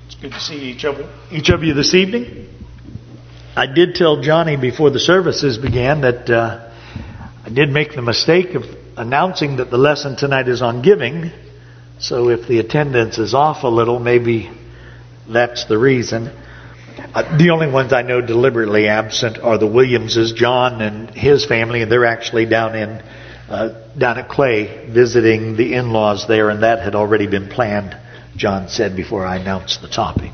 It's good to see each of you this evening. I did tell Johnny before the services began that I did make the mistake of announcing that the lesson tonight is on giving. So if the attendance is off a little, maybe that's the reason. The only ones I know deliberately absent are the Williamses, John and his family, and they're actually down at Clay visiting the in-laws there, and that had already been planned, John said before I announced the topic.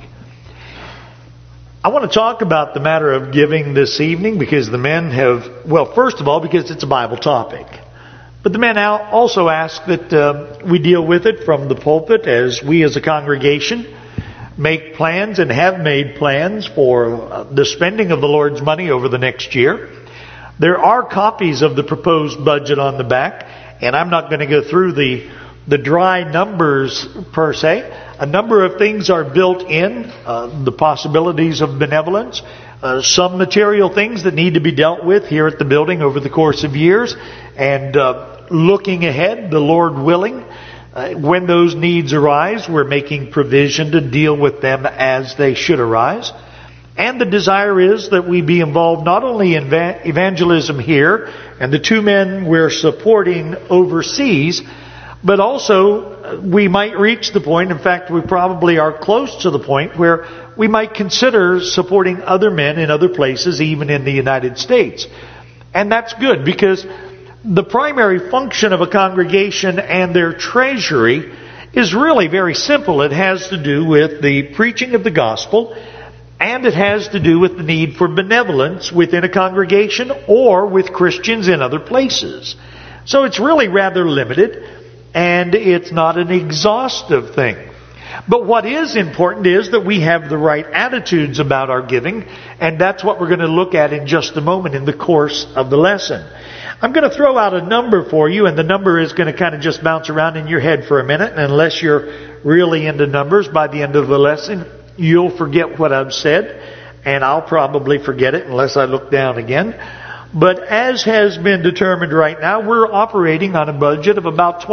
I want to talk about the matter of giving this evening because the men have, well, first of all, because it's a Bible topic. But the men also ask that we deal with it from the pulpit as we as a congregation make plans and have made plans for the spending of the Lord's money over the next year. There are copies of the proposed budget on the back, and I'm not going to go through the dry numbers per se. A number of things are built in, the possibilities of benevolence, some material things that need to be dealt with here at the building over the course of years, and looking ahead, the Lord willing, when those needs arise, we're making provision to deal with them as they should arise. And the desire is that we be involved not only in evangelism here and the two men we're supporting overseas, but also we might reach the point, in fact we probably are close to the point, where we might consider supporting other men in other places, even in the United States. And that's good because the primary function of a congregation and their treasury is really very simple. It has to do with the preaching of the gospel, and it has to do with the need for benevolence within a congregation or with Christians in other places. So it's really rather limited, and it's not an exhaustive thing. But what is important is that we have the right attitudes about our giving, and that's what we're going to look at in just a moment in the course of the lesson. I'm going to throw out a number for you, and the number is going to kind of just bounce around in your head for a minute, and unless you're really into numbers, by the end of the lesson, you'll forget what I've said, and I'll probably forget it unless I look down again. But as has been determined right now, we're operating on a budget of about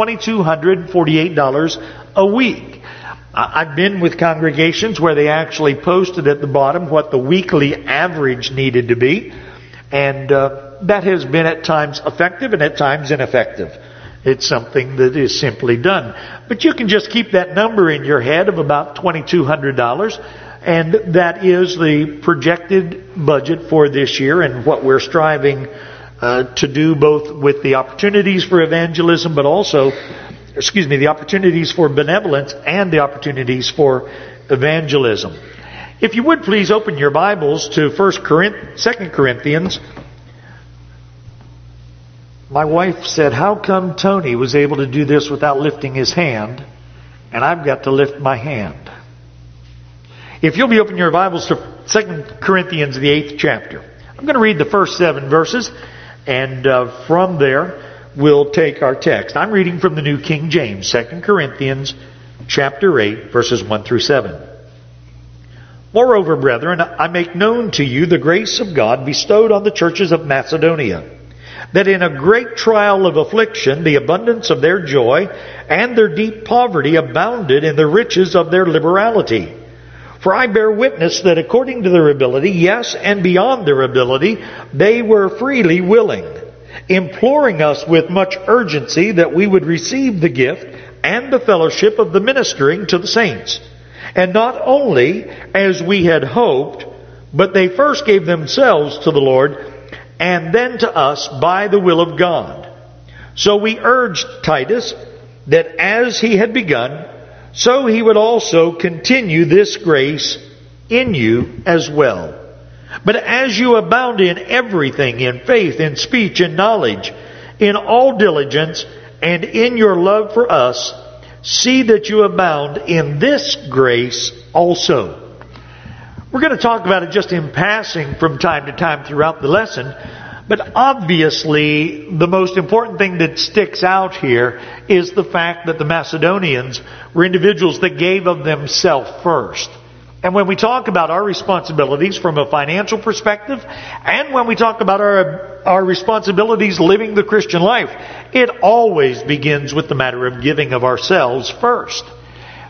$2,248 a week. I've been with congregations where they actually posted at the bottom what the weekly average needed to be, and that has been at times effective and at times ineffective. It's something that is simply done. But you can just keep that number in your head of about $2,200, and that is the projected budget for this year and what we're striving to do both with the opportunities for evangelism, but also, the opportunities for benevolence and the opportunities for evangelism. If you would please open your Bibles to 2 Corinthians. My wife said, how come Tony was able to do this without lifting his hand, and I've got to lift my hand? If you'll be opening your Bibles to 2 Corinthians, the 8th chapter. I'm going to read the first 7 verses, and from there we'll take our text. I'm reading from the New King James, 2 Corinthians chapter 8, verses 1 through 7. Moreover, brethren, I make known to you the grace of God bestowed on the churches of Macedonia, that in a great trial of affliction, the abundance of their joy and their deep poverty abounded in the riches of their liberality. For I bear witness that according to their ability, yes, and beyond their ability, they were freely willing, imploring us with much urgency that we would receive the gift and the fellowship of the ministering to the saints. And not only as we had hoped, but they first gave themselves to the Lord, and then to us by the will of God. So we urged Titus that as he had begun, so he would also continue this grace in you as well. But as you abound in everything, in faith, in speech, in knowledge, in all diligence, and in your love for us, see that you abound in this grace also. We're going to talk about it just in passing from time to time throughout the lesson. But obviously, the most important thing that sticks out here is the fact that the Macedonians were individuals that gave of themselves first. And when we talk about our responsibilities from a financial perspective, and when we talk about our responsibilities living the Christian life, it always begins with the matter of giving of ourselves first.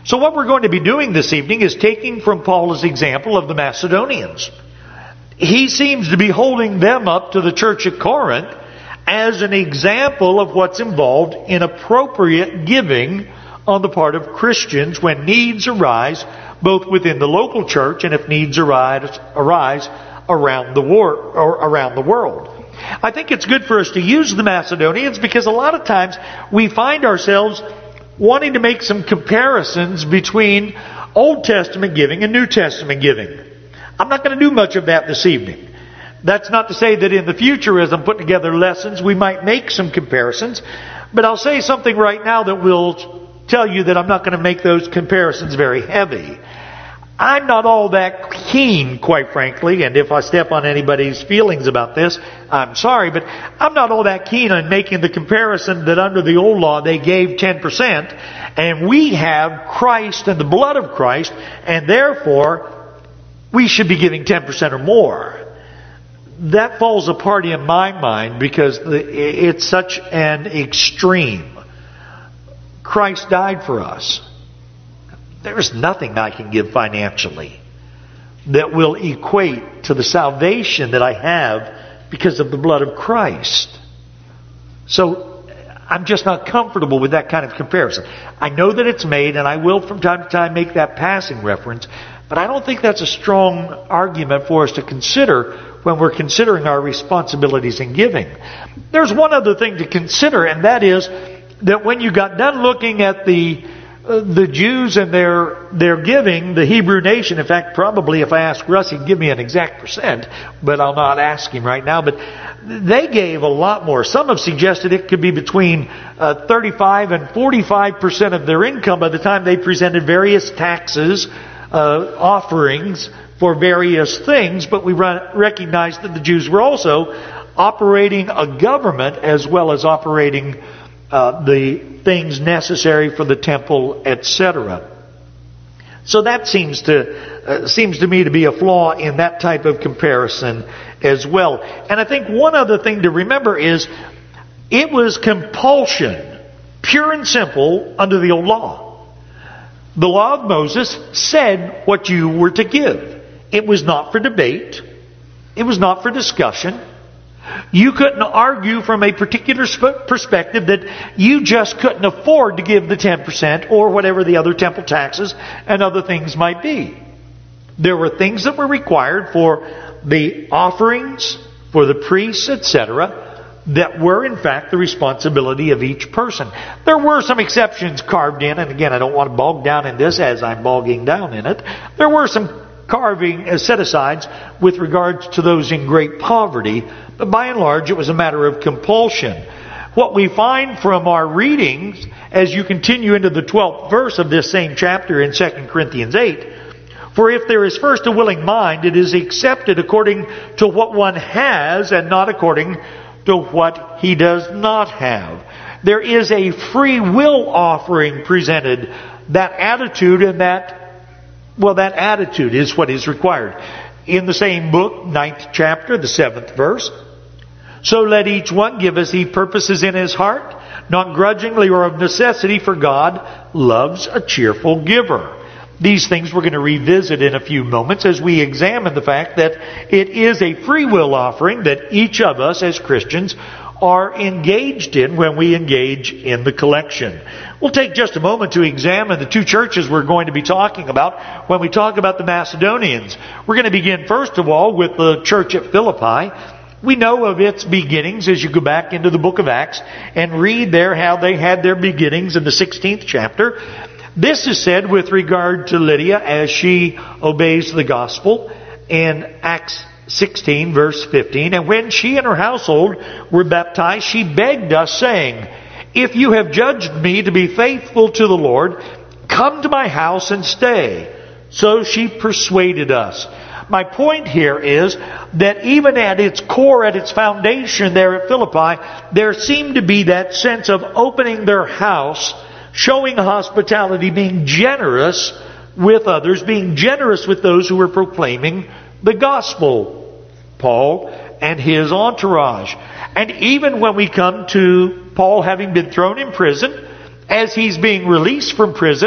So what we're going to be doing this evening is taking from Paul's example of the Macedonians. He seems to be holding them up to the church at Corinth as an example of what's involved in appropriate giving on the part of Christians when needs arise, both within the local church and if needs arise around the world. I think it's good for us to use the Macedonians because a lot of times we find ourselves wanting to make some comparisons between Old Testament giving and New Testament giving. I'm not going to do much of that this evening. That's not to say that in the future, as I'm putting together lessons, we might make some comparisons. But I'll say something right now that will tell you that I'm not going to make those comparisons very heavy. I'm not all that keen, quite frankly, and if I step on anybody's feelings about this, I'm sorry, but I'm not all that keen on making the comparison that under the old law they gave 10%, and we have Christ and the blood of Christ, and therefore we should be giving 10% or more. That falls apart in my mind because it's such an extreme. Christ died for us. There's nothing I can give financially that will equate to the salvation that I have because of the blood of Christ. So I'm just not comfortable with that kind of comparison. I know that it's made, and I will from time to time make that passing reference, but I don't think that's a strong argument for us to consider when we're considering our responsibilities in giving. There's one other thing to consider, and that is that when you got done looking at the Jews and their giving, the Hebrew nation, in fact, probably if I ask Russ, he'd give me an exact percent, but I'll not ask him right now. But they gave a lot more. Some have suggested it could be between 35 and 45% of their income by the time they presented various taxes, offerings for various things. But we recognize that the Jews were also operating a government as well as operating the things necessary for the temple, etc. So that seems to me to be a flaw in that type of comparison as well. And I think one other thing to remember is it was compulsion, pure and simple, under the old law. The law of Moses said what you were to give. It was not for debate. It was not for discussion. You couldn't argue from a particular perspective that you just couldn't afford to give the 10% or whatever the other temple taxes and other things might be. There were things that were required for the offerings, for the priests, etc., that were in fact the responsibility of each person. There were some exceptions carved in, and again, I don't want to bog down in this as I'm bogging down in it. There were some carving set-asides with regards to those in great poverty, but by and large it was a matter of compulsion. What we find from our readings as you continue into the 12th verse of this same chapter in 2 Corinthians 8, for if there is first a willing mind, it is accepted according to what one has and not according to what he does not have. There is a free will offering presented. That attitude and that attitude is what is required. In the same book, 9th chapter, the 7th verse, so let each one give as he purposes in his heart, not grudgingly or of necessity, for God loves a cheerful giver. These things we're going to revisit in a few moments as we examine the fact that it is a free will offering that each of us as Christians are engaged in when we engage in the collection. We'll take just a moment to examine the two churches we're going to be talking about when we talk about the Macedonians. We're going to begin first of all with the church at Philippi. We know of its beginnings as you go back into the book of Acts and read there how they had their beginnings in the 16th chapter. This is said with regard to Lydia as she obeys the gospel in Acts 16 verse 15. And when she and her household were baptized, she begged us, saying, if you have judged me to be faithful to the Lord, come to my house and stay. So she persuaded us. My point here is that even at its core, at its foundation there at Philippi, there seemed to be that sense of opening their house, showing hospitality, being generous with others, being generous with those who were proclaiming the gospel. Paul and his entourage. And even when we come to Paul having been thrown in prison, as he's being released from prison,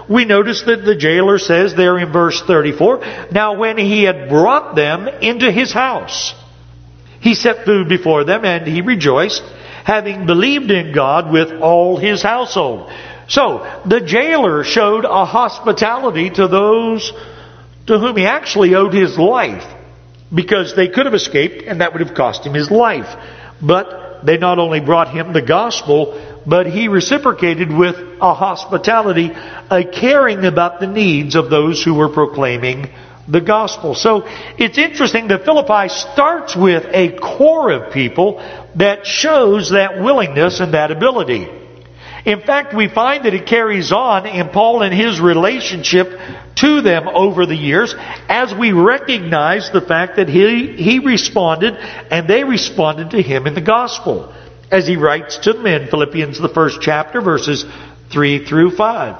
we notice that the jailer says there in verse 34, "Now when he had brought them into his house, he set food before them, and he rejoiced, having believed in God with all his household." So, the jailer showed a hospitality to those to whom he actually owed his life, because they could have escaped and that would have cost him his life. But they not only brought him the gospel, but he reciprocated with a hospitality, a caring about the needs of those who were proclaiming the gospel. So it's interesting that Philippi starts with a core of people that shows that willingness and that ability. In fact, we find that it carries on in Paul and his relationship to them over the years, as we recognize the fact that he responded and they responded to him in the gospel, as he writes to them in Philippians, the 1st chapter, verses 3 through 5.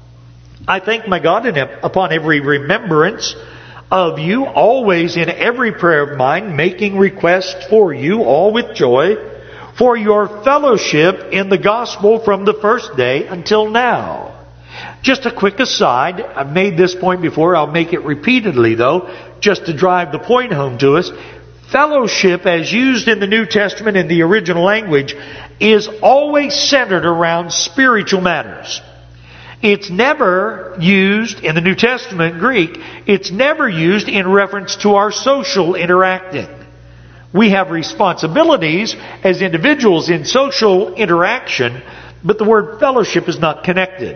"I thank my God upon every remembrance of you, always in every prayer of mine, making request for you all with joy, for your fellowship in the gospel from the first day until now." Just a quick aside, I've made this point before, I'll make it repeatedly though, just to drive the point home to us. Fellowship, as used in the New Testament in the original language, is always centered around spiritual matters. It's never used in the New Testament Greek, it's never used in reference to our social interacting. We have responsibilities as individuals in social interaction, but the word fellowship is not connected.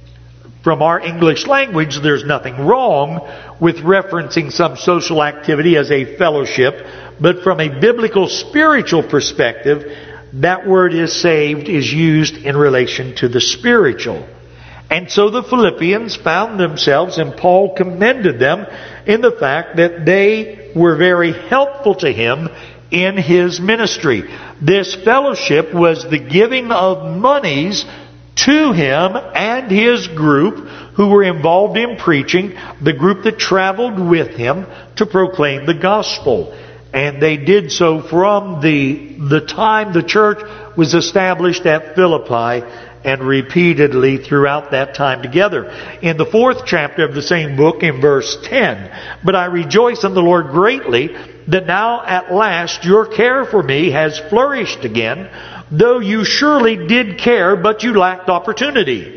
From our English language, there's nothing wrong with referencing some social activity as a fellowship, but from a biblical spiritual perspective, that word is used in relation to the spiritual. And so the Philippians found themselves, and Paul commended them in the fact that they were very helpful to him in his ministry. This fellowship was the giving of monies to him and his group who were involved in preaching, the group that traveled with him to proclaim the gospel. And they did so from the time the church was established at Philippi, and repeatedly throughout that time together. In the 4th chapter of the same book, in verse 10, "But I rejoice in the Lord greatly that now at last your care for me has flourished again, though you surely did care, but you lacked opportunity."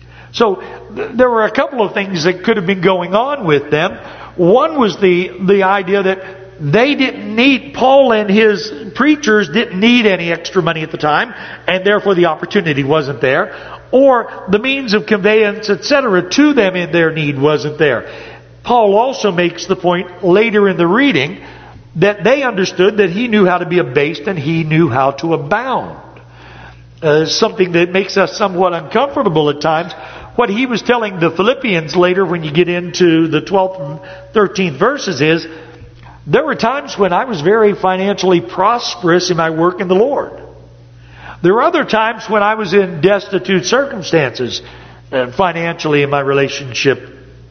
So there were a couple of things that could have been going on with them. One was the idea that they didn't need, Paul and his preachers didn't need any extra money at the time, and therefore the opportunity wasn't there. Or the means of conveyance, etc., to them in their need wasn't there. Paul also makes the point later in the reading that they understood that he knew how to be abased and he knew how to abound. Something that makes us somewhat uncomfortable at times. What he was telling the Philippians later when you get into the 12th and 13th verses is, there were times when I was very financially prosperous in my work in the Lord. There were other times when I was in destitute circumstances financially in my relationship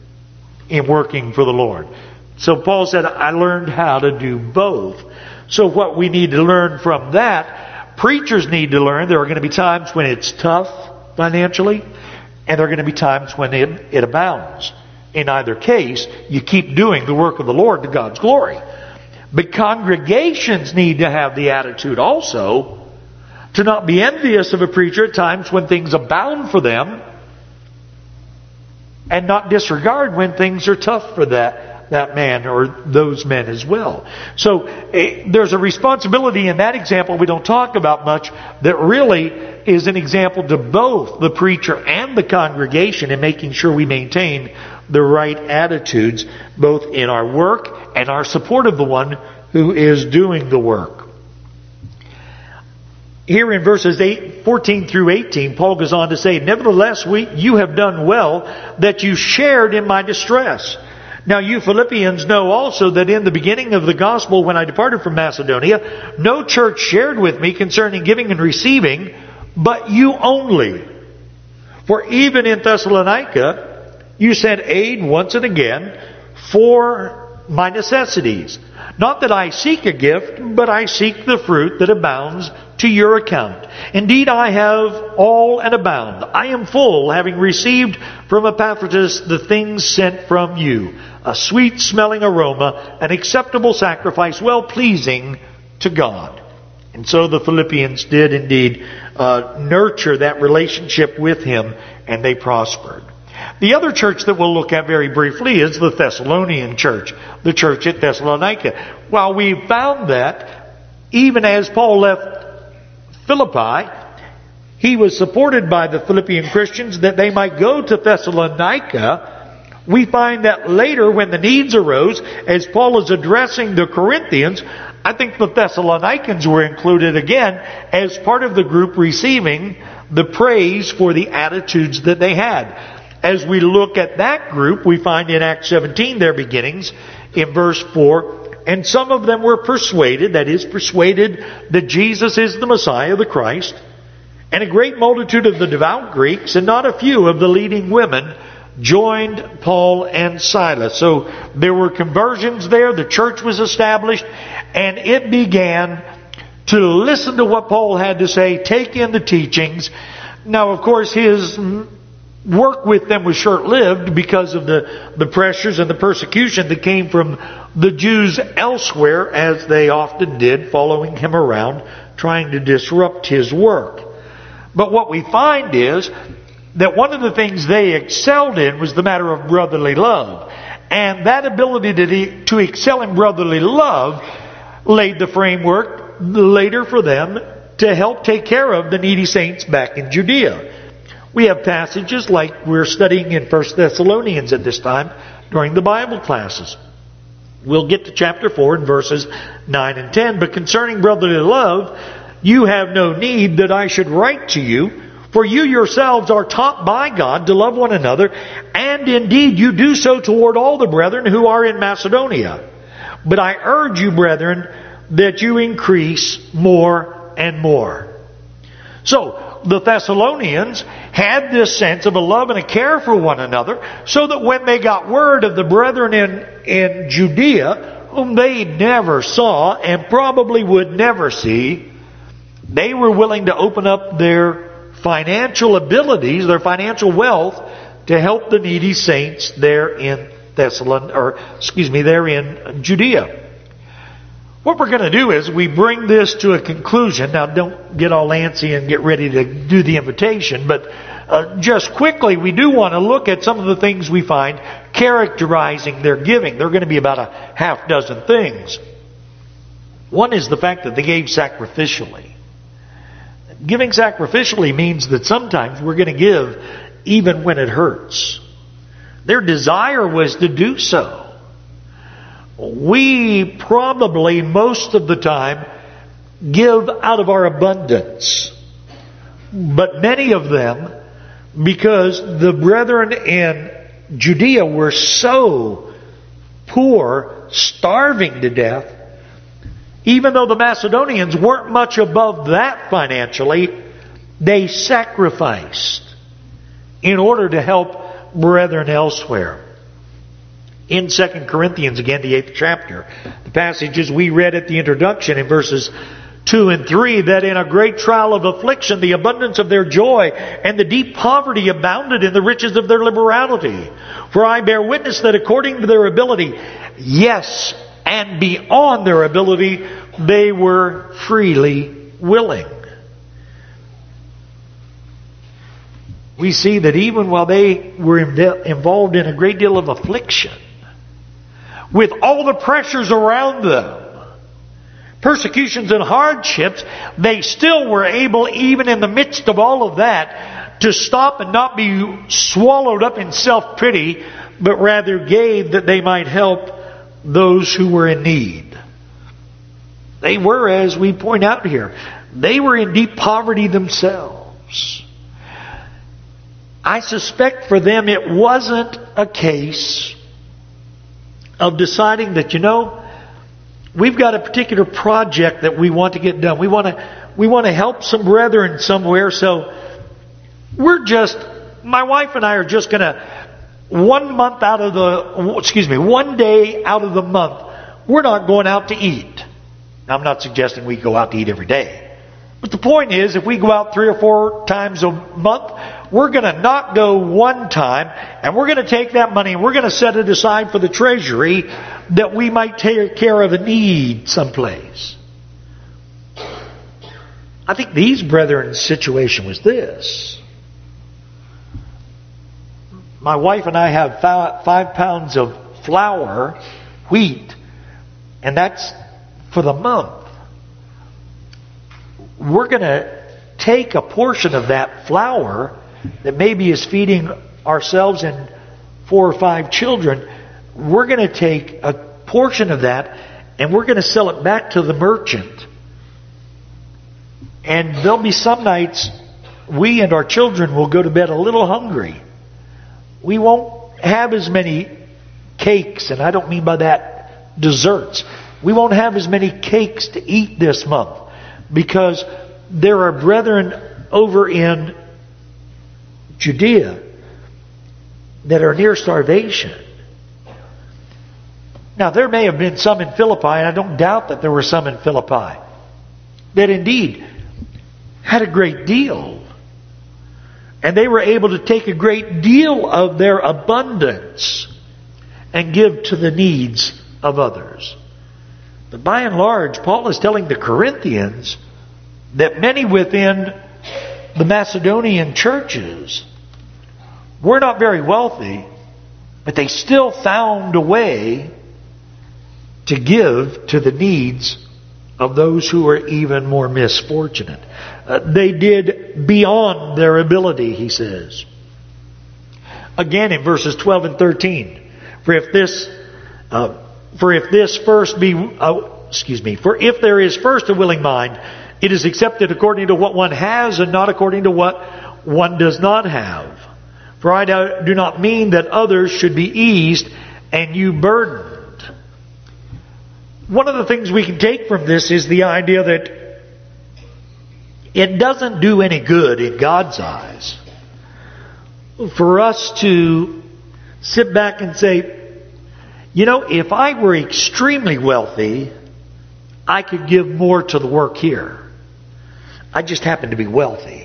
in working for the Lord. So Paul said, I learned how to do both. So what we need to learn from that, preachers need to learn, there are going to be times when it's tough financially, and there are going to be times when it abounds. In either case, you keep doing the work of the Lord to God's glory. But congregations need to have the attitude also to not be envious of a preacher at times when things abound for them, and not disregard when things are tough for that man or those men as well. So there's a responsibility in that example we don't talk about much that really is an example to both the preacher and the congregation in making sure we maintain the right attitudes both in our work and our support of the one who is doing the work. Here in verses 14 through 18, Paul goes on to say, "Nevertheless, you have done well that you shared in my distress. Now you Philippians know also that in the beginning of the gospel, when I departed from Macedonia, no church shared with me concerning giving and receiving, but you only. For even in Thessalonica, you sent aid once and again, for my necessities. Not that I seek a gift, but I seek the fruit that abounds to your account. Indeed, I have all and abound. I am full, having received from Epaphroditus the things sent from you, a sweet-smelling aroma, an acceptable sacrifice, well-pleasing to God. And so the Philippians did indeed nurture that relationship with him, and they prospered. The other church that we'll look at very briefly is the Thessalonian church, the church at Thessalonica. While we found that even as Paul left Philippi, he was supported by the Philippian Christians that they might go to Thessalonica, we find that later when the needs arose, as Paul is addressing the Corinthians, I think the Thessalonians were included again as part of the group receiving the praise for the attitudes that they had. As we look at that group, we find in Acts 17 their beginnings in verse 4, and some of them were persuaded, that is, persuaded that Jesus is the Messiah, the Christ, and a great multitude of the devout Greeks, and not a few of the leading women, joined Paul and Silas. So there were conversions there, the church was established, and it began to listen to what Paul had to say, take in the teachings. Now, of course, his work with them was short-lived because of the pressures and the persecution that came from the Jews elsewhere, as they often did, following him around, trying to disrupt his work. But what we find is that one of the things they excelled in was the matter of brotherly love. And that ability to excel in brotherly love laid the framework later for them to help take care of the needy saints back in Judea. We have passages like we're studying in 1 Thessalonians at this time during the Bible classes. We'll get to chapter 4 and verses 9 and 10. But concerning brotherly love, you have no need that I should write to you, for you yourselves are taught by God to love one another, and indeed you do so toward all the brethren who are in Macedonia. But I urge you, brethren, that you increase more and more. So, the Thessalonians had this sense of a love and a care for one another, so that when they got word of the brethren in Judea, whom they never saw and probably would never see, they were willing to open up their financial abilities, their financial wealth, to help the needy saints there in there in Judea. What we're going to do is we bring this to a conclusion. Now, don't get all antsy and get ready to do the invitation, but just quickly, we do want to look at some of the things we find characterizing their giving. There are going to be about a half dozen things. One is the fact that they gave sacrificially. Giving sacrificially means that sometimes we're going to give even when it hurts. Their desire was to do so. We probably, most of the time, give out of our abundance. But many of them, because the brethren in Judea were so poor, starving to death, even though the Macedonians weren't much above that financially, they sacrificed in order to help brethren elsewhere. In 2 Corinthians, again, the 8th chapter, the passages we read at the introduction in verses 2 and 3, that in a great trial of affliction, the abundance of their joy and the deep poverty abounded in the riches of their liberality. For I bear witness that according to their ability, yes, and beyond their ability, they were freely willing. We see that even while they were involved in a great deal of affliction, with all the pressures around them, persecutions and hardships, they still were able, even in the midst of all of that, to stop and not be swallowed up in self-pity, but rather gave that they might help those who were in need. They were, as we point out here, they were in deep poverty themselves. I suspect for them it wasn't a case of deciding that, we've got a particular project that we want to get done. We want to help some brethren somewhere, so my wife and I are just going to one day out of the month, we're not going out to eat. Now, I'm not suggesting we go out to eat every day. But the point is, if we go out 3 or 4 times a month, we're going to not go one time, and we're going to take that money and we're going to set it aside for the treasury that we might take care of a need someplace. I think these brethren's situation was this. My wife and I have 5 pounds of flour, wheat, and that's for the month. We're going to take a portion of that flour that maybe is feeding ourselves and 4 or 5 children. We're going to take a portion of that and we're going to sell it back to the merchant. And there'll be some nights we and our children will go to bed a little hungry. We won't have as many cakes, and I don't mean by that desserts. We won't have as many cakes to eat this month because there are brethren over in Judea that are near starvation. Now, there may have been some in Philippi, and I don't doubt that there were some in Philippi that indeed had a great deal. And they were able to take a great deal of their abundance and give to the needs of others. But by and large, Paul is telling the Corinthians that many within the Macedonian churches were not very wealthy, but they still found a way to give to the needs of those who were even more misfortunate. They did beyond their ability, he says. Again in verses 12 and 13. For if there is first a willing mind, it is accepted according to what one has and not according to what one does not have. For I do not mean that others should be eased and you burdened. One of the things we can take from this is the idea that it doesn't do any good in God's eyes for us to sit back and say, you know, if I were extremely wealthy, I could give more to the work here. I just happen to be wealthy.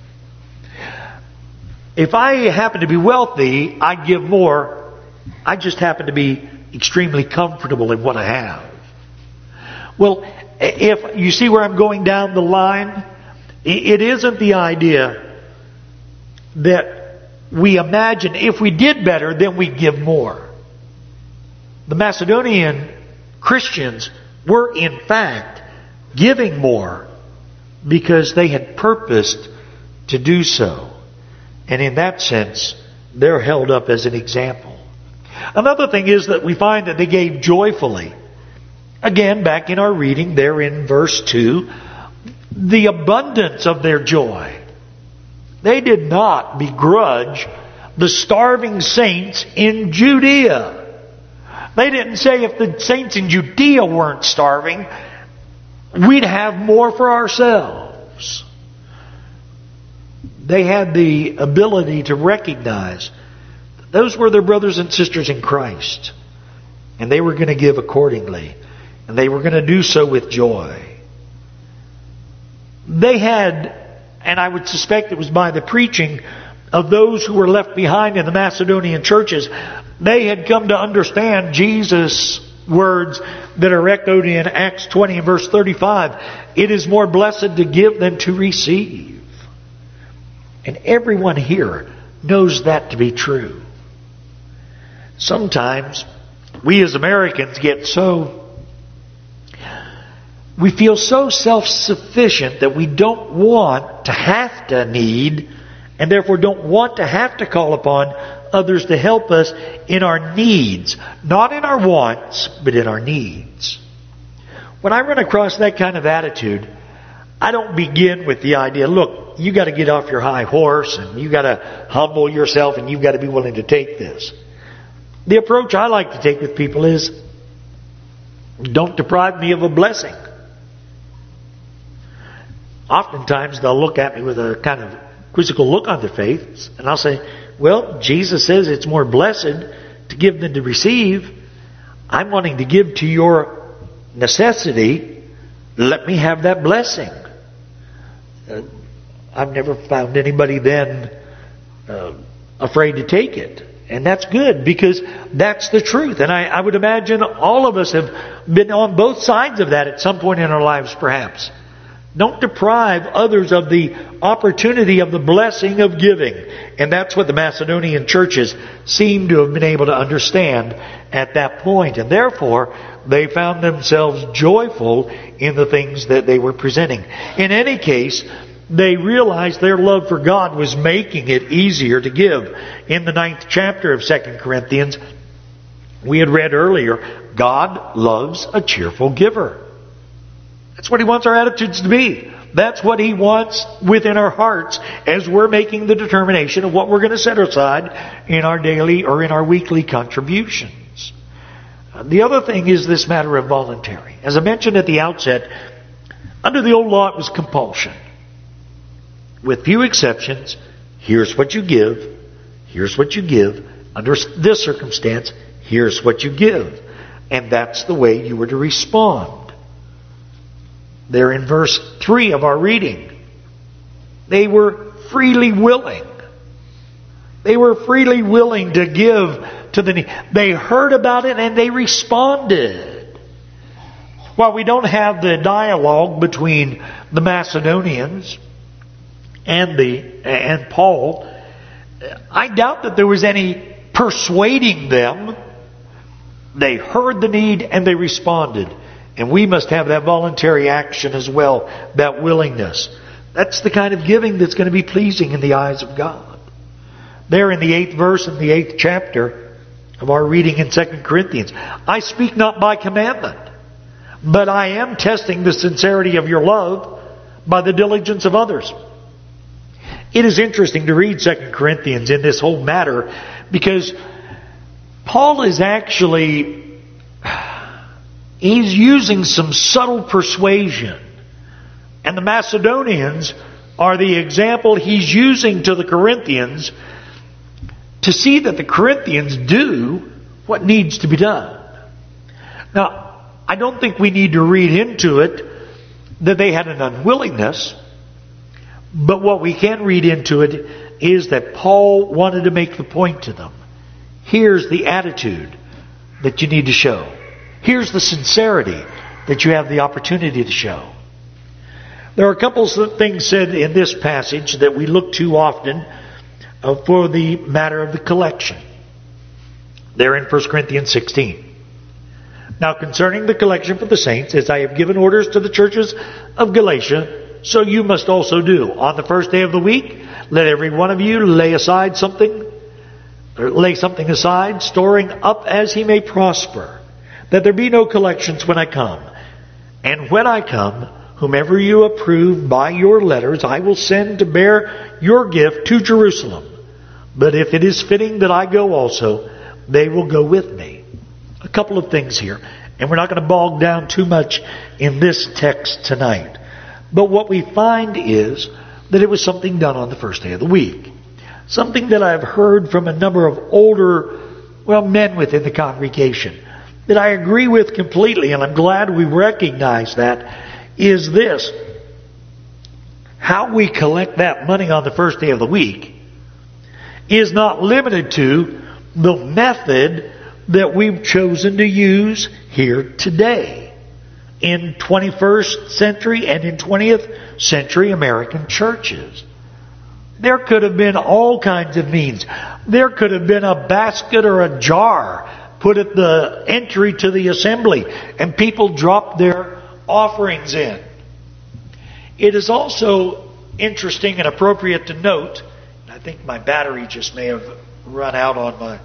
If I happen to be wealthy, I'd give more. I just happen to be extremely comfortable in what I have. Well, if you see where I'm going down the line, it isn't the idea that we imagine if we did better, then we'd give more. The Macedonian Christians were in fact giving more because they had purposed to do so. And in that sense, they're held up as an example. Another thing is that we find that they gave joyfully. Again, back in our reading there in verse 2, the abundance of their joy. They did not begrudge the starving saints in Judea. They didn't say if the saints in Judea weren't starving, we'd have more for ourselves. They had the ability to recognize that those were their brothers and sisters in Christ. And they were going to give accordingly. And they were going to do so with joy. They had, and I would suspect it was by the preaching of those who were left behind in the Macedonian churches, they had come to understand Jesus' words that are echoed in Acts 20 and verse 35. It is more blessed to give than to receive. And everyone here knows that to be true. Sometimes we as Americans we feel so self-sufficient that we don't want to have to need, and therefore don't want to have to call upon others to help us in our needs. Not in our wants, but in our needs. When I run across that kind of attitude, I don't begin with the idea, look, you got to get off your high horse and you got to humble yourself and you've got to be willing to take this. The approach I like to take with people is, don't deprive me of a blessing. Oftentimes they'll look at me with a kind of quizzical look on their face, and I'll say, well, Jesus says it's more blessed to give than to receive. I'm wanting to give to your necessity. Let me have that blessing. I've never found anybody then afraid to take it. And that's good, because that's the truth. And I would imagine all of us have been on both sides of that at some point in our lives, perhaps. Don't deprive others of the opportunity of the blessing of giving. And that's what the Macedonian churches seem to have been able to understand at that point. And therefore, they found themselves joyful in the things that they were presenting. In any case, they realized their love for God was making it easier to give. In the 9th chapter of 2 Corinthians, we had read earlier, God loves a cheerful giver. That's what He wants our attitudes to be. That's what He wants within our hearts as we're making the determination of what we're going to set aside in our daily or in our weekly contributions. The other thing is this matter of voluntary. As I mentioned at the outset, under the old law it was compulsion. With few exceptions, here's what you give, here's what you give. Under this circumstance, here's what you give. And that's the way you were to respond. There in verse 3 of our reading, they were freely willing. They were freely willing to give to the need. They heard about it and they responded. While we don't have the dialogue between the Macedonians and Paul, I doubt that there was any persuading them. They heard the need and they responded. And we must have that voluntary action as well, that willingness. That's the kind of giving that's going to be pleasing in the eyes of God. There in the 8th verse in the 8th chapter of our reading in 2 Corinthians, I speak not by commandment, but I am testing the sincerity of your love by the diligence of others. It is interesting to read 2 Corinthians in this whole matter, because Paul is actually... he's using some subtle persuasion. And the Macedonians are the example he's using to the Corinthians to see that the Corinthians do what needs to be done. Now, I don't think we need to read into it that they had an unwillingness. But what we can read into it is that Paul wanted to make the point to them. Here's the attitude that you need to show. Here's the sincerity that you have the opportunity to show. There are a couple of things said in this passage that we look to often for the matter of the collection. There in 1 Corinthians 16. Now concerning the collection for the saints, as I have given orders to the churches of Galatia, so you must also do. On the first day of the week, let every one of you lay something aside, storing up as he may prosper, that there be no collections when I come. And when I come, whomever you approve by your letters, I will send to bear your gift to Jerusalem. But if it is fitting that I go also, they will go with me. A couple of things here, and we're not going to bog down too much in this text tonight. But what we find is that it was something done on the first day of the week. Something that I've heard from a number of older, men within the congregation, that I agree with completely, and I'm glad we recognize that, is this. How we collect that money on the first day of the week is not limited to the method that we've chosen to use here today in 21st century and in 20th century American churches. There could have been all kinds of means. There could have been a basket or a jar put at the entry to the assembly, and people dropped their offerings in. It is also interesting and appropriate to note, and I think my battery just may have run out on my...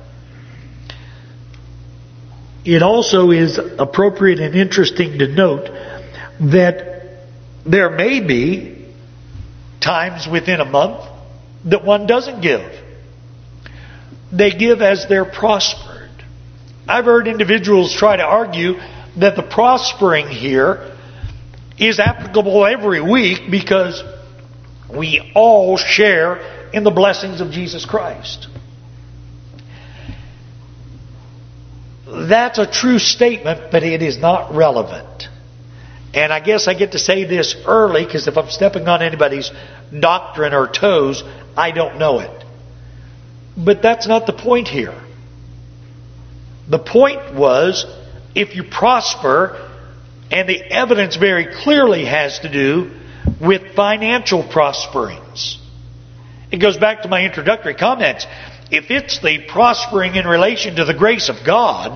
It also is appropriate and interesting to note that there may be times within a month that one doesn't give. They give as they're prospered. I've heard individuals try to argue that the prospering here is applicable every week because we all share in the blessings of Jesus Christ. That's a true statement, but it is not relevant. And I guess I get to say this early, because if I'm stepping on anybody's doctrine or toes, I don't know it. But that's not the point here. The point was, if you prosper, and the evidence very clearly has to do with financial prosperings. It goes back to my introductory comments. If it's the prospering in relation to the grace of God,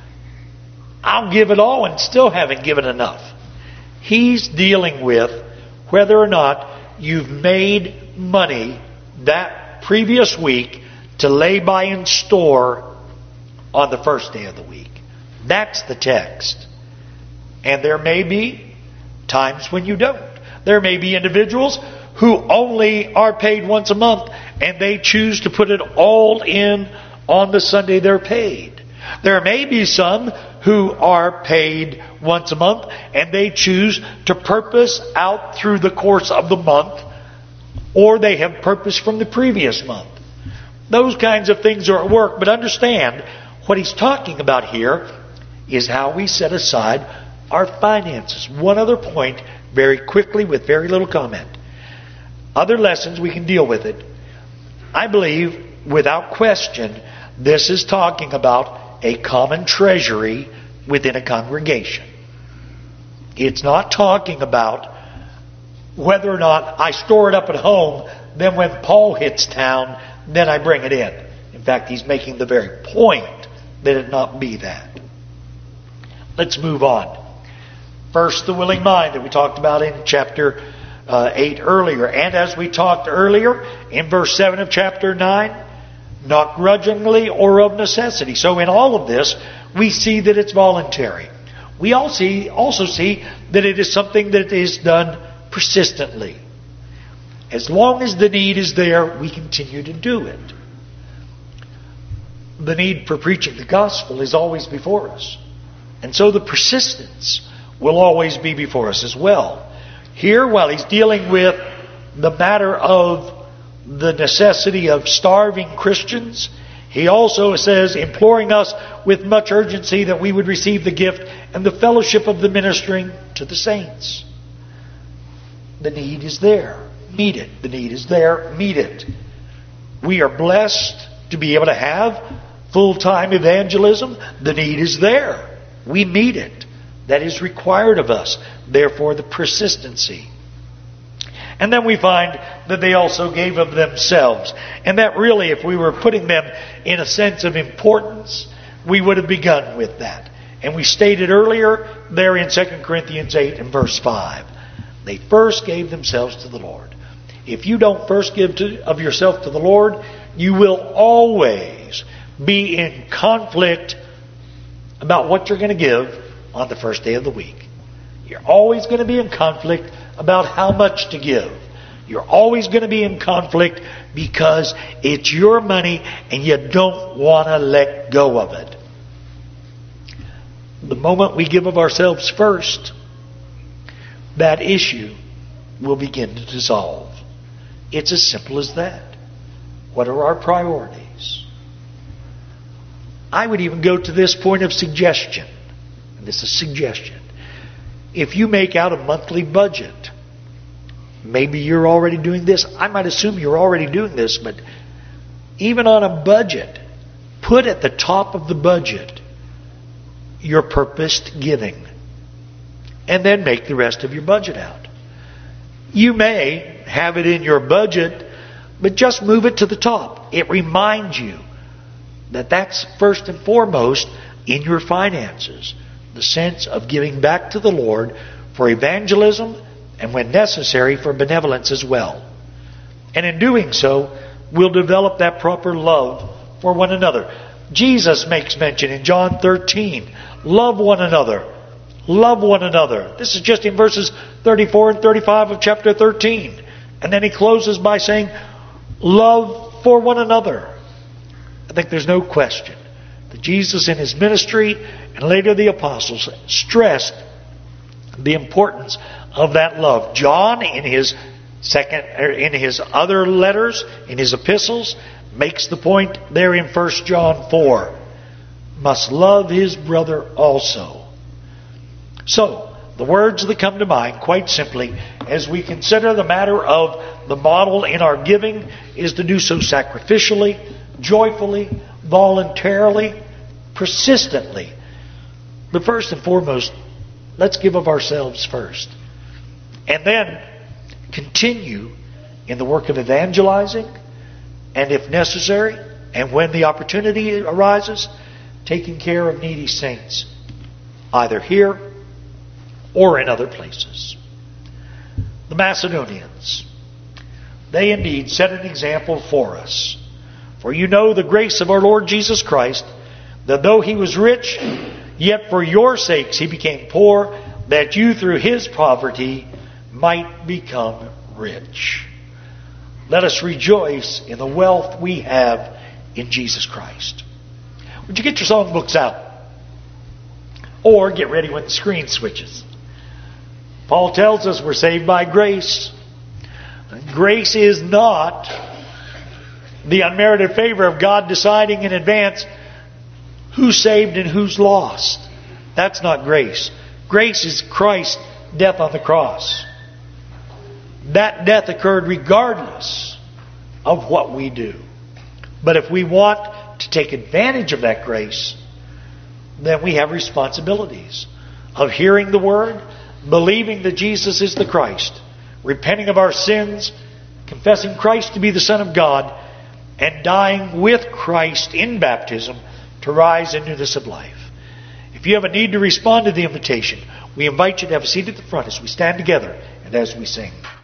I'll give it all and still haven't given enough. He's dealing with whether or not you've made money that previous week to lay by in store on the first day of the week. That's the text. And there may be times when you don't. There may be individuals who only are paid once a month and they choose to put it all in on the Sunday they're paid. There may be some who are paid once a month and they choose to purpose out through the course of the month, or they have purpose from the previous month. Those kinds of things are at work. But understand, what he's talking about here is how we set aside our finances. One other point, very quickly, with very little comment. Other lessons, we can deal with it. I believe, without question, this is talking about a common treasury within a congregation. It's not talking about whether or not I store it up at home, then when Paul hits town, then I bring it in. In fact, he's making the very point that it not be that. Let's move on. First, the willing mind that we talked about in chapter 8 earlier. And as we talked earlier, in verse 7 of chapter 9, not grudgingly or of necessity. So in all of this, we see that it's voluntary. We also see that it is something that is done persistently. As long as the need is there, we continue to do it. The need for preaching the gospel is always before us. And so the persistence will always be before us as well. Here, while he's dealing with the matter of the necessity of starving Christians, he also says, imploring us with much urgency that we would receive the gift and the fellowship of the ministering to the saints. The need is there. Meet it. The need is there. Meet it. We are blessed to be able to have full-time evangelism. The need is there. We meet it. That is required of us. Therefore, the persistency. And then we find that they also gave of themselves. And that really, if we were putting them in a sense of importance, we would have begun with that. And we stated earlier there in 2 Corinthians 8 and verse 5. They first gave themselves to the Lord. If you don't first give of yourself to the Lord, you will always be in conflict about what you're going to give on the first day of the week. You're always going to be in conflict about how much to give. You're always going to be in conflict because it's your money and you don't want to let go of it. The moment we give of ourselves first, that issue will begin to dissolve. It's as simple as that. What are our priorities? I would even go to this point of suggestion. And this is suggestion. If you make out a monthly budget, maybe you're already doing this. I might assume you're already doing this, but even on a budget, put at the top of the budget your purposed giving. And then make the rest of your budget out. You may have it in your budget, but just move it to the top. It reminds you that that's first and foremost in your finances. The sense of giving back to the Lord for evangelism and, when necessary, for benevolence as well. And in doing so, we'll develop that proper love for one another. Jesus makes mention in John 13, love one another. Love one another. This is just in verses 34 and 35 of chapter 13. And then he closes by saying, love for one another. I think there's no question that Jesus in his ministry and later the apostles stressed the importance of that love. John in his other letters, in his epistles, makes the point there in 1 John 4. must love his brother also. So, the words that come to mind, quite simply, as we consider the matter of the model in our giving, is to do so sacrificially, joyfully, voluntarily, persistently. But first and foremost, let's give of ourselves first. And then continue in the work of evangelizing, and if necessary, and when the opportunity arises, taking care of needy saints, either here or in other places. The Macedonians, they indeed set an example for us. For you know the grace of our Lord Jesus Christ, that though he was rich, yet for your sakes he became poor, that you through his poverty might become rich. Let us rejoice in the wealth we have in Jesus Christ. Would you get your songbooks out? Or get ready when the screen switches. Paul tells us we're saved by grace. Grace is not the unmerited favor of God deciding in advance who's saved and who's lost. That's not grace. Grace is Christ's death on the cross. That death occurred regardless of what we do. But if we want to take advantage of that grace, then we have responsibilities of hearing the Word, believing that Jesus is the Christ, repenting of our sins, confessing Christ to be the Son of God, and dying with Christ in baptism to rise in newness of life. If you have a need to respond to the invitation, we invite you to have a seat at the front as we stand together and as we sing.